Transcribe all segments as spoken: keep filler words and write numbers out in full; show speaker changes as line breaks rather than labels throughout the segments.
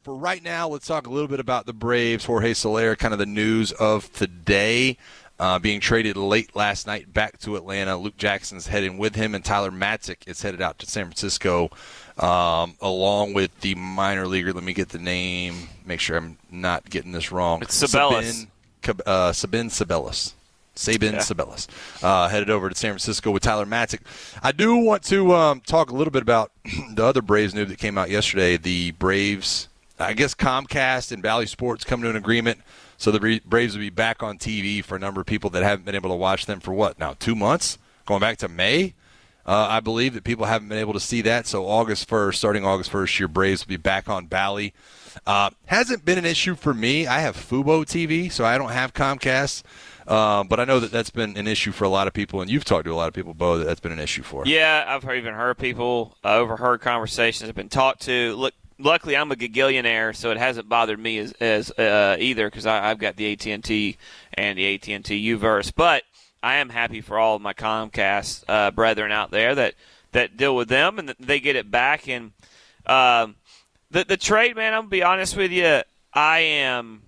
for right now, let's talk a little bit about the Braves. Jorge Soler, kind of the news of today, uh, being traded late last night back to Atlanta. Luke Jackson's heading with him, and Tyler Matzik is headed out to San Francisco, um, along with the minor leaguer. Let me get the name, make sure I'm not getting this wrong.
It's Sabelis.
Sabin, uh, Sabin Sabelis. Sabin yeah. Sabelis, uh, headed over to San Francisco with Tyler Matzik. I do want to um, talk a little bit about the other Braves news that came out yesterday. The Braves, I guess Comcast and Bally Sports come to an agreement, so the Braves will be back on T V for a number of people that haven't been able to watch them for what, now, two months? Going back to May? Uh, I believe that people haven't been able to see that, so August first, starting August first, your Braves will be back on Bally. Uh, hasn't been an issue for me. I have Fubo T V, so I don't have Comcast. Uh, but I know that that's been an issue for a lot of people, and you've talked to a lot of people, Bo, that that's been an issue for.
Yeah, I've heard, even heard people, uh, overheard conversations, I've been talked to. Look, luckily I'm a gagillionaire, so it hasn't bothered me as, as uh, either, because I've got the A T and T and the A T and T U-verse. But I am happy for all of my Comcast uh, brethren out there that, that deal with them, and that they get it back. And um, the, the trade, man, I'm going to be honest with you, I am –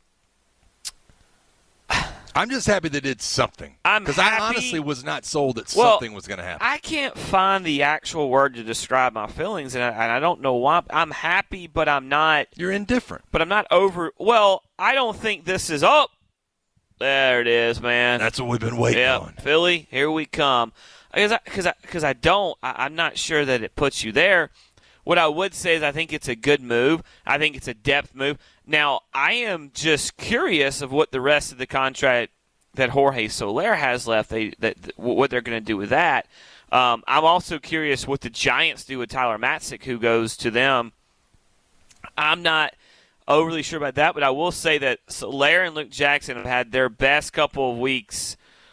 I'm just happy they did something. Because I honestly was not sold that well, something was going to happen.
I can't find the actual word to describe my feelings, and I, and I don't know why. I'm happy, but I'm not.
You're indifferent.
But I'm not over. Well, I don't think this is up. There it is, man.
That's what we've been waiting
yep.
on.
Philly, here we come. Because I, cause I, cause I don't. I, I'm not sure that it puts you there. What I would say is I think it's a good move. I think it's a depth move. Now, I am just curious of what the rest of the contract that Jorge Soler has left, they, that, what they're going to do with that. Um, I'm also curious what the Giants do with Tyler Matzik, who goes to them. I'm not overly sure about that, but I will say that Soler and Luke Jackson have had their best couple of weeks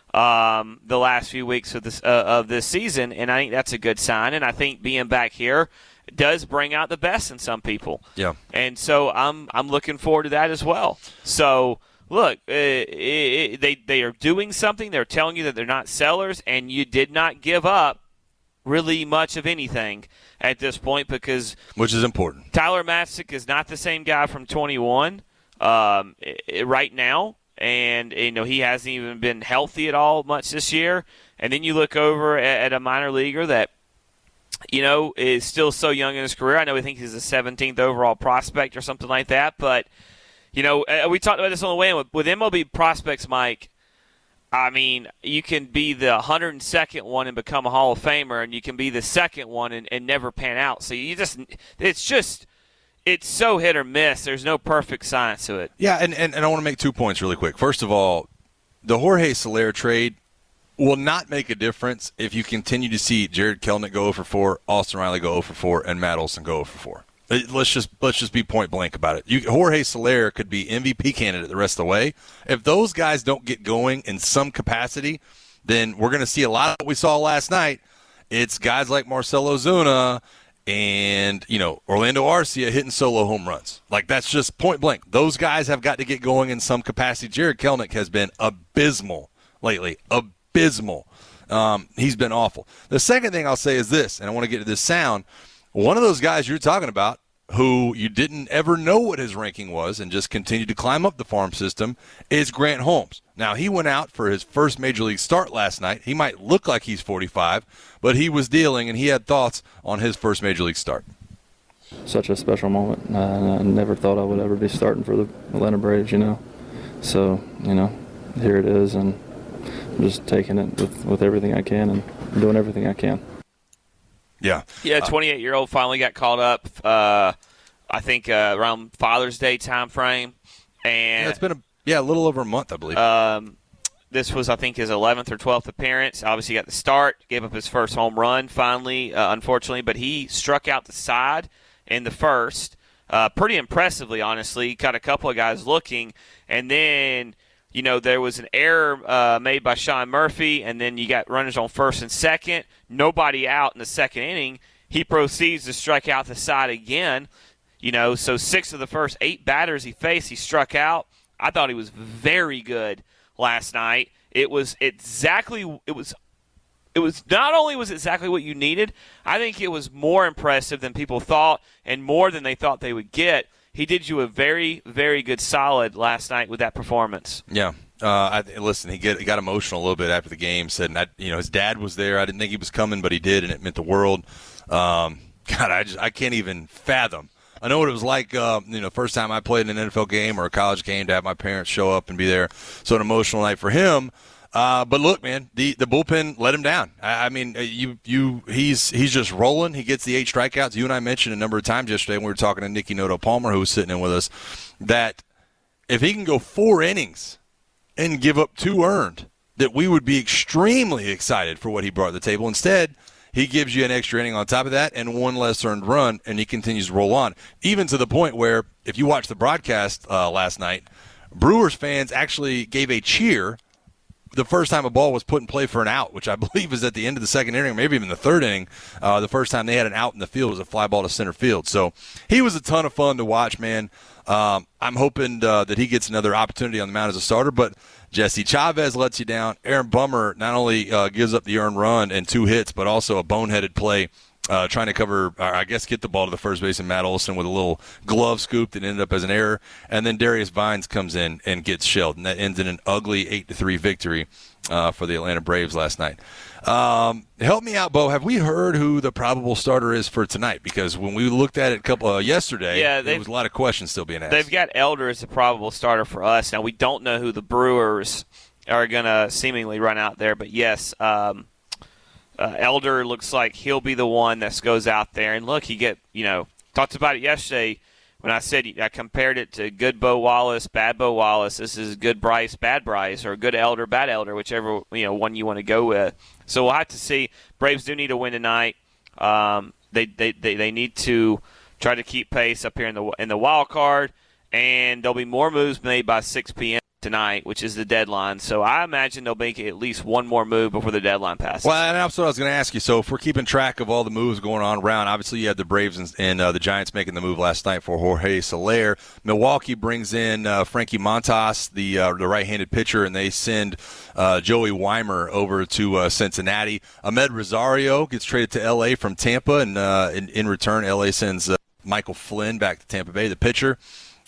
um, the last few weeks of this, uh, of this season, and I think that's a good sign. And I think being back here does bring out the best in some people.
Yeah.
And so I'm I'm looking forward to that as well. So, look, uh, it, it, they, they are doing something. They're telling you that they're not sellers, and you did not give up really much of anything at this point because –
which is important.
Tyler Matzik is not the same guy from twenty-one um, it, right now, and you know he hasn't even been healthy at all much this year. And then you look over at, at a minor leaguer that – you know, is still so young in his career. I know we think he's a seventeenth overall prospect or something like that, but, you know, we talked about this on the way in. With, with M L B prospects, Mike, I mean, you can be the one hundred second one and become a Hall of Famer, and you can be the second one and, and never pan out. So you just – it's just – it's so hit or miss. There's no perfect science to it.
Yeah, and, and, and I want to make two points really quick. First of all, the Jorge Soler trade – will not make a difference if you continue to see Jared Kelenic go oh for four, Austin Riley go oh for four, and Matt Olson go oh for four. Let's just let's just be point blank about it. You, Jorge Soler could be M V P candidate the rest of the way. If those guys don't get going in some capacity, then we're going to see a lot of what we saw last night. It's guys like Marcell Ozuna and, you know, Orlando Arcia hitting solo home runs. Like, that's just point blank. Those guys have got to get going in some capacity. Jared Kelenic has been abysmal lately. Abysmal. Abysmal. Um, he's been awful. The second thing I'll say is this, and I want to get to this sound. One of those guys you're talking about who you didn't ever know what his ranking was and just continued to climb up the farm system is Grant Holmes. Now, he went out for his first Major League start last night. He might look like he's forty-five, but he was dealing, and he had thoughts on his first Major League start.
Such a special moment. I, I never thought I would ever be starting for the Atlanta Braves, you know. So, you know, here it is, and I'm just taking it with, with everything I can and doing everything I can.
Yeah.
Yeah, twenty-eight-year-old finally got called up, uh, I think, uh, around Father's Day time frame. And
yeah, it's been a, yeah, a little over a month, I believe.
Um, this was, I think, his eleventh or twelfth appearance. Obviously got the start, gave up his first home run finally, uh, unfortunately. But he struck out the side in the first uh, pretty impressively, honestly. Got a couple of guys looking. And then – you know, there was an error uh, made by Sean Murphy, and then you got runners on first and second. Nobody out in the second inning. He proceeds to strike out the side again. You know, so six of the first eight batters he faced, he struck out. I thought he was very good last night. It was exactly it was it was not only was it exactly what you needed, I think it was more impressive than people thought and more than they thought they would get. he did you a very, very good solid last night with that performance.
Yeah. Uh, I, listen, he, get, he got emotional a little bit after the game. Said, I, you know, his dad was there. I didn't think he was coming, but he did, and it meant the world. Um, God, I just I can't even fathom. I know what it was like, uh, you know, first time I played in an N F L game or a college game to have my parents show up and be there. So an emotional night for him. Uh, but look, man, the, the bullpen let him down. I, I mean, you you he's he's just rolling. He gets the eight strikeouts. You and I mentioned a number of times yesterday when we were talking to Nicky Noto Palmer, who was sitting in with us, that if he can go four innings and give up two earned, that we would be extremely excited for what he brought to the table. Instead, he gives you an extra inning on top of that and one less earned run, and he continues to roll on, even to the point where, if you watched the broadcast uh, last night, Brewers fans actually gave a cheer the first time a ball was put in play for an out, which I believe is at the end of the second inning, or maybe even the third inning. Uh, the first time they had an out in the field was a fly ball to center field. So he was a ton of fun to watch, man. Um, I'm hoping uh, that he gets another opportunity on the mound as a starter, but Jesse Chavez lets you down. Aaron Bummer not only uh, gives up the earned run and two hits, but also a boneheaded play uh, trying to cover, or I guess get the ball to the first baseman, Matt Olson, with a little glove scoop that ended up as an error. And then Darius Vines comes in and gets shelled, and that ends in an ugly eight to three victory uh, for the Atlanta Braves last night. Um, help me out, Bo. Have we heard who the probable starter is for tonight? Because when we looked at it a couple uh, yesterday,
yeah,
there was a lot of questions still being asked.
They've got Elder as the probable starter for us. Now, we don't know who the Brewers are going to seemingly run out there, but yes, um, uh, Elder looks like he'll be the one that goes out there. And look, he get you know talked about it yesterday when I said I compared it to good Bo Wallace, bad Bo Wallace. This is good Bryce, bad Bryce, or good Elder, bad Elder, whichever you know one you want to go with. So we'll have to see. Braves do need a win tonight. Um, they, they they they need to try to keep pace up here in the in the wild card, and there'll be more moves made by six p.m. tonight, which is the deadline. So I imagine they'll make at least one more move before the deadline passes.
Well, and that's what I was going to ask you. So if we're keeping track of all the moves going on around, obviously you had the Braves and, and uh, the Giants making the move last night for Jorge Soler. Milwaukee brings in uh, Frankie Montas, the uh, the right-handed pitcher, and they send uh, Joey Weimer over to uh, Cincinnati. Ahmed Rosario gets traded to L A from Tampa, and uh, in, in return, L A sends uh, Michael Flynn back to Tampa Bay, the pitcher.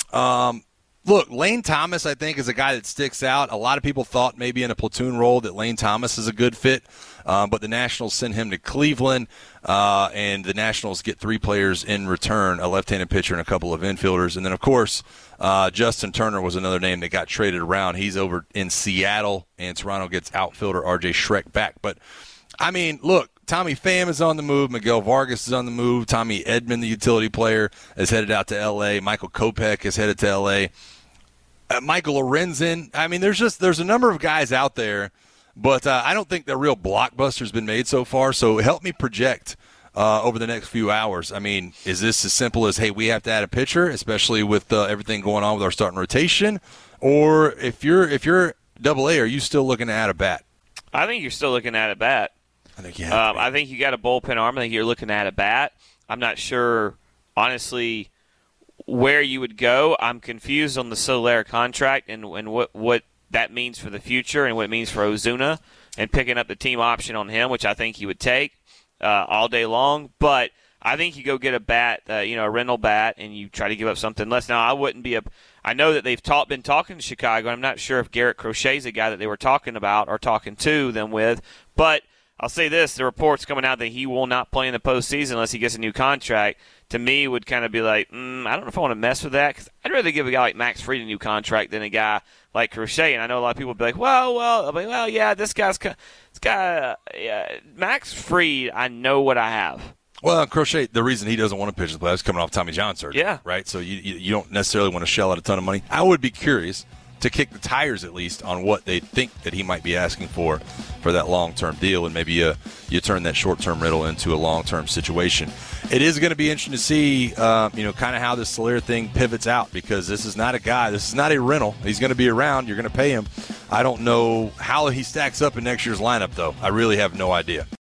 Um, Look, Lane Thomas, I think, is a guy that sticks out. A lot of people thought maybe in a platoon role that Lane Thomas is a good fit, um, but the Nationals send him to Cleveland, uh, and the Nationals get three players in return, a left-handed pitcher and a couple of infielders. And then, of course, uh, Justin Turner was another name that got traded around. He's over in Seattle, and Toronto gets outfielder R J Schreck back. But, I mean, look, Tommy Pham is on the move. Miguel Vargas is on the move. Tommy Edman, the utility player, is headed out to L A. Michael Kopech is headed to L A. Uh, Michael Lorenzen. I mean, there's just there's a number of guys out there, but uh, I don't think the real blockbuster's been made so far. So help me project uh, over the next few hours. I mean, is this as simple as, hey, we have to add a pitcher, especially with uh, everything going on with our starting rotation? Or if you're if you're Double A, are you still looking to add a bat?
I think you're still looking at a bat.
I think you have
um, I think you got a bullpen arm. I think you're looking at a bat. I'm not sure, honestly, where you would go. I'm confused on the Soler contract and, and what, what that means for the future and what it means for Ozuna and picking up the team option on him, which I think you would take uh, all day long. But I think you go get a bat, uh, you know, a rental bat, and you try to give up something less. Now, I wouldn't be a – I know that they've talk, been talking to Chicago. I'm not sure if Garrett Crochet's a guy that they were talking about or talking to them with. But I'll say this, the reports coming out that he will not play in the postseason unless he gets a new contract – to me, would kind of be like, mm, I don't know if I want to mess with that, because I'd rather give a guy like Max Fried a new contract than a guy like Crochet. And I know a lot of people would be like, well, well, I'll be like, well, yeah, this guy's this guy, uh, yeah, Max Fried. I know what I have.
Well, Crochet, the reason he doesn't want to pitch the playoffs is coming off Tommy John surgery.
Yeah,
right. So you you don't necessarily want to shell out a ton of money. I would be curious to kick the tires at least on what they think that he might be asking for for that long-term deal, and maybe you, you turn that short-term rental into a long-term situation. It is going to be interesting to see, uh, you know, kind of how this Soler thing pivots out, because this is not a guy, this is not a rental. He's going to be around. You're going to pay him. I don't know how he stacks up in next year's lineup, though. I really have no idea.